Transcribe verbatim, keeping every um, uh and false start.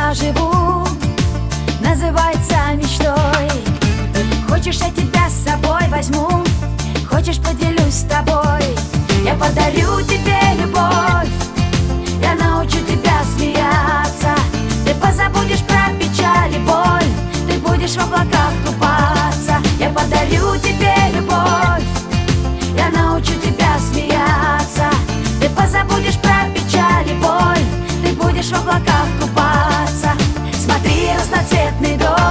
я живу, называется мечтой. Хочешь, я тебя с собой возьму, хочешь, поделюсь с тобой. Я подарю тебе любовь, я научу тебя смеяться. Ты позабудешь про печаль и боль, ты будешь в облаках купаться. Я подарю тебе любовь, я научу тебя смеяться. Ты позабудешь про печаль и боль, ты будешь в облаках купаться. Смотри, разноцветный дом